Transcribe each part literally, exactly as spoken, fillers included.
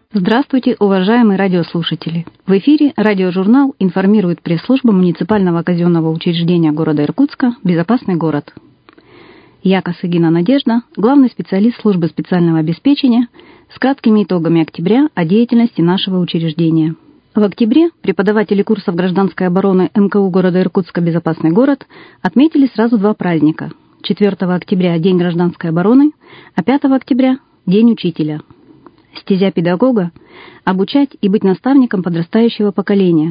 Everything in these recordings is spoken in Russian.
Здравствуйте, уважаемые радиослушатели! В эфире радиожурнал информирует пресс-служба муниципального казенного учреждения города Иркутска «Безопасный город». Я, Косыгина Надежда, главный специалист службы специального обеспечения, с краткими итогами октября о деятельности нашего учреждения. В октябре преподаватели курсов гражданской обороны эм ка у города Иркутска «Безопасный город» отметили сразу два праздника. четвёртого октября – День гражданской обороны, а пятого октября – День учителя. Стезя педагога – обучать и быть наставником подрастающего поколения.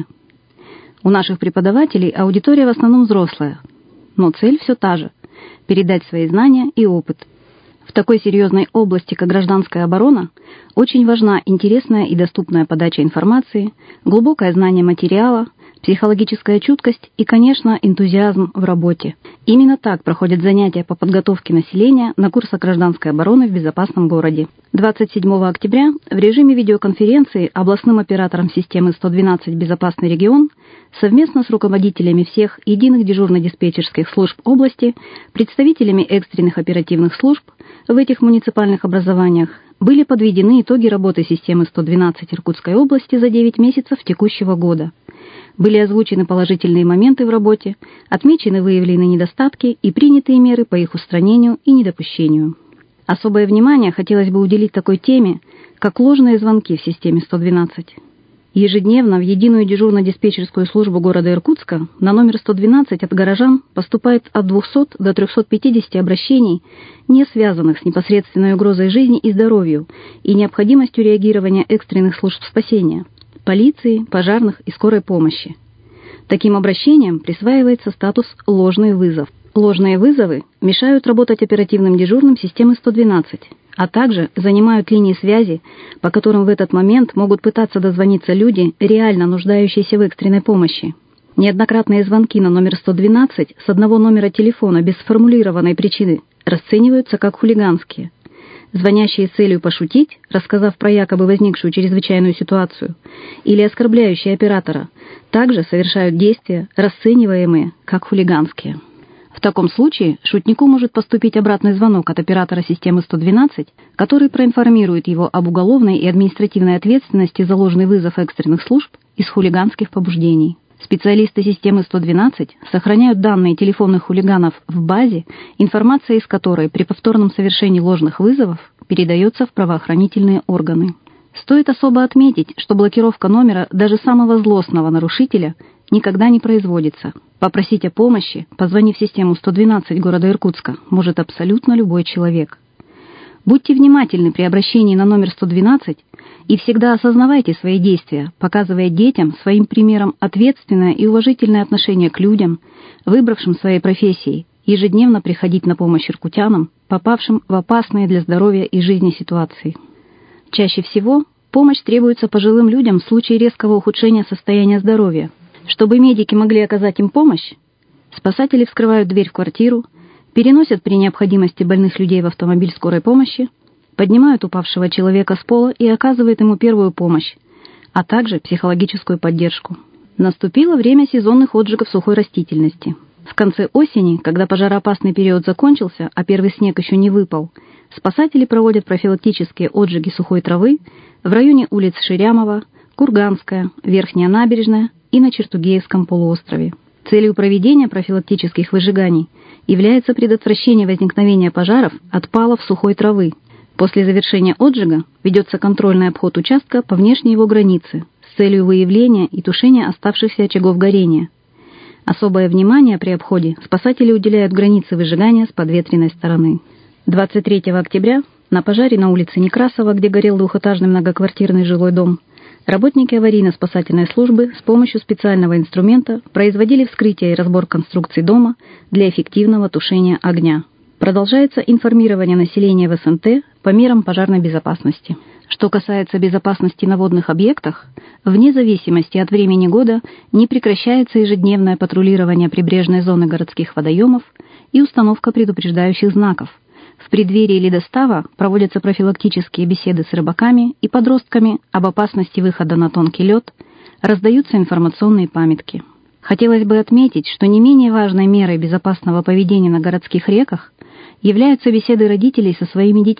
У наших преподавателей аудитория в основном взрослая, но цель все та же – передать свои знания и опыт. В такой серьезной области, как гражданская оборона, очень важна интересная и доступная подача информации, глубокое знание материала, психологическая чуткость и, конечно, энтузиазм в работе. Именно так проходят занятия по подготовке населения на курсах гражданской обороны в безопасном городе. двадцать седьмого октября в режиме видеоконференции областным оператором системы сто двенадцать «Безопасный регион» совместно с руководителями всех единых дежурно-диспетчерских служб области, представителями экстренных оперативных служб в этих муниципальных образованиях были подведены итоги работы системы сто двенадцать Иркутской области за девять месяцев текущего года. Были озвучены положительные моменты в работе, отмечены выявленные недостатки и принятые меры по их устранению и недопущению. Особое внимание хотелось бы уделить такой теме, как ложные звонки в системе сто двенадцать. Ежедневно в единую дежурно-диспетчерскую службу города Иркутска на номер сто двенадцать от горожан поступает от двухсот до трёхсот пятидесяти обращений, не связанных с непосредственной угрозой жизни и здоровью и необходимостью реагирования экстренных служб спасения, полиции, пожарных и скорой помощи. Таким обращениям присваивается статус «ложный вызов». Ложные вызовы мешают работать оперативным дежурным системы сто двенадцать, а также занимают линии связи, по которым в этот момент могут пытаться дозвониться люди, реально нуждающиеся в экстренной помощи. Неоднократные звонки на номер сто двенадцать с одного номера телефона без сформулированной причины расцениваются как хулиганские. Звонящие с целью пошутить, рассказав про якобы возникшую чрезвычайную ситуацию, или оскорбляющие оператора, также совершают действия, расцениваемые как хулиганские. В таком случае шутнику может поступить обратный звонок от оператора системы сто двенадцать, который проинформирует его об уголовной и административной ответственности за ложный вызов экстренных служб из хулиганских побуждений. Специалисты системы сто двенадцать сохраняют данные телефонных хулиганов в базе, информация из которой при повторном совершении ложных вызовов передается в правоохранительные органы. Стоит особо отметить, что блокировка номера даже самого злостного нарушителя никогда не производится. Попросить о помощи, позвонив в систему сто двенадцать города Иркутска, может абсолютно любой человек. Будьте внимательны при обращении на номер сто двенадцать и всегда осознавайте свои действия, показывая детям своим примером ответственное и уважительное отношение к людям, выбравшим своей профессией, ежедневно приходить на помощь иркутянам, попавшим в опасные для здоровья и жизни ситуации. Чаще всего помощь требуется пожилым людям в случае резкого ухудшения состояния здоровья. Чтобы медики могли оказать им помощь, спасатели вскрывают дверь в квартиру, переносят при необходимости больных людей в автомобиль скорой помощи, поднимают упавшего человека с пола и оказывают ему первую помощь, а также психологическую поддержку. Наступило время сезонных отжигов сухой растительности. В конце осени, когда пожароопасный период закончился, а первый снег еще не выпал, спасатели проводят профилактические отжиги сухой травы в районе улиц Ширямова, Курганская, Верхняя Набережная и на Чертугеевском полуострове. Целью проведения профилактических выжиганий является предотвращение возникновения пожаров от палов сухой травы. После завершения отжига ведется контрольный обход участка по внешней его границе с целью выявления и тушения оставшихся очагов горения. Особое внимание при обходе спасатели уделяют границе выжигания с подветренной стороны. двадцать третьего октября на пожаре на улице Некрасова, где горел двухэтажный многоквартирный жилой дом, работники аварийно-спасательной службы с помощью специального инструмента производили вскрытие и разбор конструкций дома для эффективного тушения огня. Продолжается информирование населения в эс эн тэ по мерам пожарной безопасности. Что касается безопасности на водных объектах, вне зависимости от времени года не прекращается ежедневное патрулирование прибрежной зоны городских водоемов и установка предупреждающих знаков. В преддверии ледостава проводятся профилактические беседы с рыбаками и подростками об опасности выхода на тонкий лед, раздаются информационные памятки. Хотелось бы отметить, что не менее важной мерой безопасного поведения на городских реках являются беседы родителей со своими детьми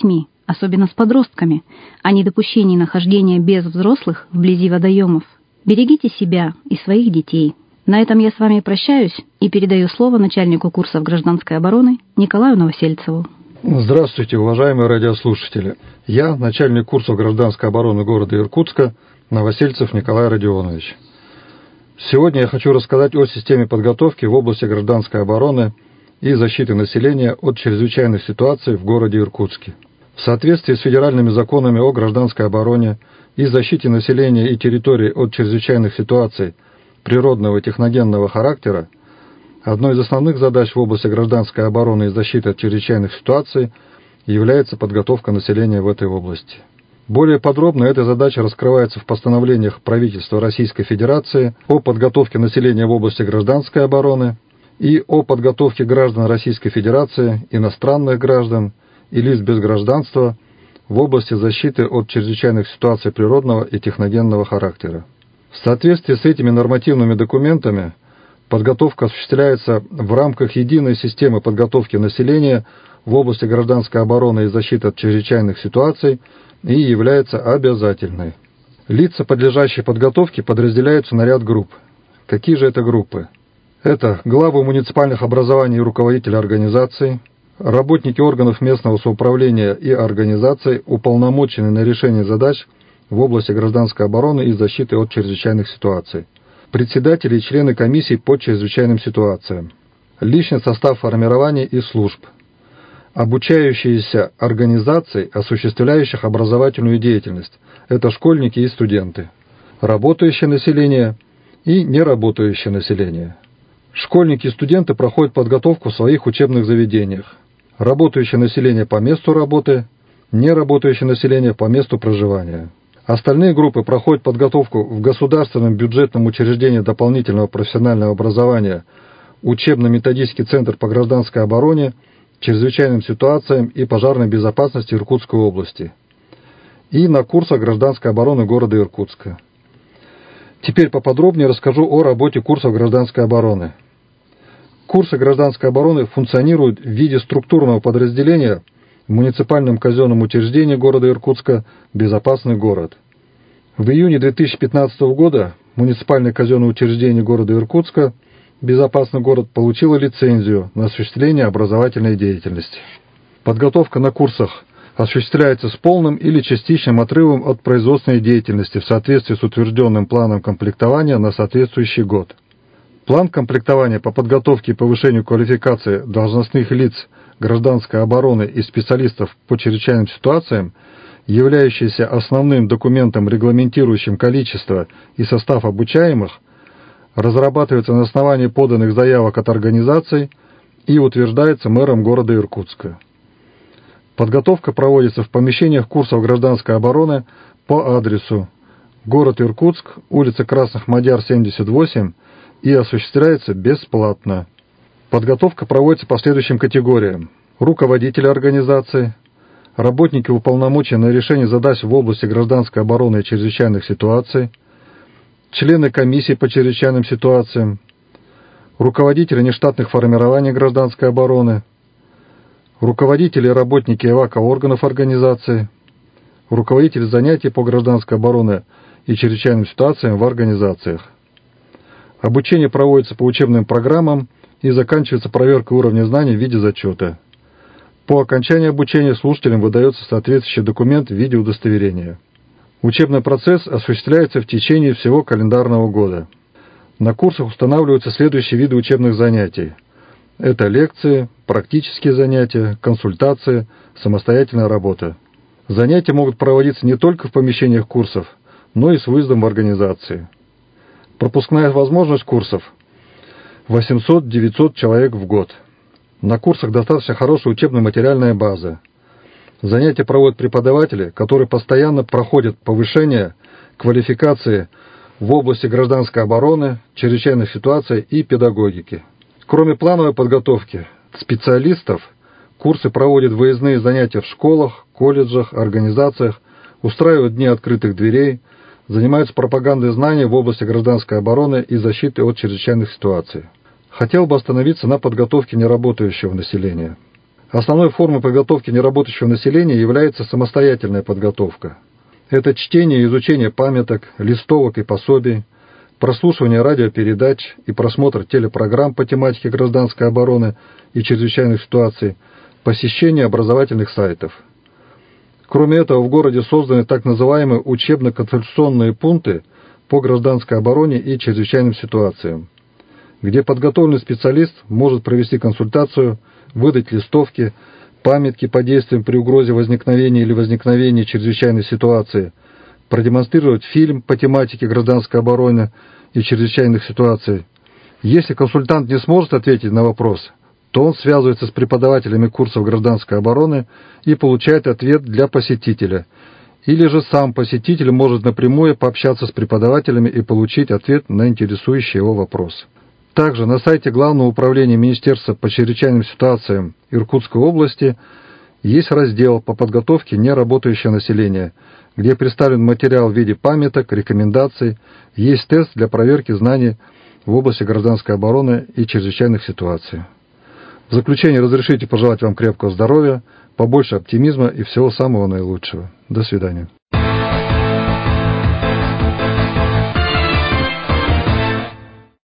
особенно с подростками, о недопущении нахождения без взрослых вблизи водоемов. Берегите себя и своих детей. На этом я с вами прощаюсь и передаю слово начальнику курсов гражданской обороны Николаю Новосельцеву. Здравствуйте, уважаемые радиослушатели. Я начальник курсов гражданской обороны города Иркутска Новосельцев Николай Родионович. Сегодня я хочу рассказать о системе подготовки в области гражданской обороны и защиты населения от чрезвычайных ситуаций в городе Иркутске. В соответствии с федеральными законами о гражданской обороне и защите населения и территории от чрезвычайных ситуаций природного и техногенного характера, одной из основных задач в области гражданской обороны и защиты от чрезвычайных ситуаций является подготовка населения в этой области. Более подробно эта задача раскрывается в постановлениях правительства Российской Федерации о подготовке населения в области гражданской обороны и о подготовке граждан Российской Федерации, иностранных граждан и лиц без гражданства в области защиты от чрезвычайных ситуаций природного и техногенного характера. В соответствии с этими нормативными документами подготовка осуществляется в рамках единой системы подготовки населения в области гражданской обороны и защиты от чрезвычайных ситуаций и является обязательной. Лица, подлежащие подготовке, подразделяются на ряд групп. Какие же это группы? Это главы муниципальных образований и руководители организаций, работники органов местного самоуправления и организаций, уполномоченные на решение задач в области гражданской обороны и защиты от чрезвычайных ситуаций, председатели и члены комиссий по чрезвычайным ситуациям, личный состав формирования и служб, обучающиеся организаций, осуществляющих образовательную деятельность, это школьники и студенты, работающее население и неработающее население. Школьники и студенты проходят подготовку в своих учебных заведениях, работающее население по месту работы, неработающее население по месту проживания. Остальные группы проходят подготовку в государственном бюджетном учреждении дополнительного профессионального образования учебно-методический центр по гражданской обороне, чрезвычайным ситуациям и пожарной безопасности Иркутской области и на курсах гражданской обороны города Иркутска. Теперь поподробнее расскажу о работе курсов гражданской обороны. Курсы гражданской обороны функционируют в виде структурного подразделения в муниципальном казенном учреждении города Иркутска «Безопасный город». В июне две тысячи пятнадцатого года муниципальное казенное учреждение города Иркутска «Безопасный город» получило лицензию на осуществление образовательной деятельности. Подготовка на курсах осуществляется с полным или частичным отрывом от производственной деятельности в соответствии с утвержденным планом комплектования на соответствующий год. План комплектования по подготовке и повышению квалификации должностных лиц гражданской обороны и специалистов по чрезвычайным ситуациям, являющийся основным документом, регламентирующим количество и состав обучаемых, разрабатывается на основании поданных заявок от организаций и утверждается мэром города Иркутска. Подготовка проводится в помещениях курсов гражданской обороны по адресу город Иркутск, улица Красных Мадяр, семьдесят восемь, и осуществляется бесплатно. Подготовка проводится по следующим категориям: руководители организации, работники, уполномоченные на решение задач в области гражданской обороны и чрезвычайных ситуаций, члены комиссии по чрезвычайным ситуациям, руководители нештатных формирований гражданской обороны, руководители и работники эвакоорганов организации, руководители занятий по гражданской обороне и чрезвычайным ситуациям в организациях. Обучение проводится по учебным программам и заканчивается проверкой уровня знаний в виде зачета. По окончании обучения слушателям выдается соответствующий документ в виде удостоверения. Учебный процесс осуществляется в течение всего календарного года. На курсах устанавливаются следующие виды учебных занятий. Это лекции, практические занятия, консультации, самостоятельная работа. Занятия могут проводиться не только в помещениях курсов, но и с выездом в организации. Пропускная возможность курсов восемьсот-девятьсот человек в год. На курсах достаточно хорошая учебно-материальная база. Занятия проводят преподаватели, которые постоянно проходят повышение квалификации в области гражданской обороны, чрезвычайных ситуаций и педагогики. Кроме плановой подготовки специалистов, курсы проводят выездные занятия в школах, колледжах, организациях, устраивают дни открытых дверей, занимаются пропагандой знаний в области гражданской обороны и защиты от чрезвычайных ситуаций. Хотел бы остановиться на подготовке неработающего населения. Основной формой подготовки неработающего населения является самостоятельная подготовка. Это чтение и изучение памяток, листовок и пособий, прослушивание радиопередач и просмотр телепрограмм по тематике гражданской обороны и чрезвычайных ситуаций, посещение образовательных сайтов. Кроме этого, в городе созданы так называемые учебно-консультационные пункты по гражданской обороне и чрезвычайным ситуациям, где подготовленный специалист может провести консультацию, выдать листовки, памятки по действиям при угрозе возникновения или возникновения чрезвычайной ситуации, продемонстрировать фильм по тематике гражданской обороны и чрезвычайных ситуаций. Если консультант не сможет ответить на вопрос, то он связывается с преподавателями курсов гражданской обороны и получает ответ для посетителя. Или же сам посетитель может напрямую пообщаться с преподавателями и получить ответ на интересующий его вопрос. Также на сайте Главного управления Министерства по чрезвычайным ситуациям Иркутской области есть раздел по подготовке неработающего населения, где представлен материал в виде памяток, рекомендаций, есть тест для проверки знаний в области гражданской обороны и чрезвычайных ситуаций. В заключение разрешите пожелать вам крепкого здоровья, побольше оптимизма и всего самого наилучшего. До свидания.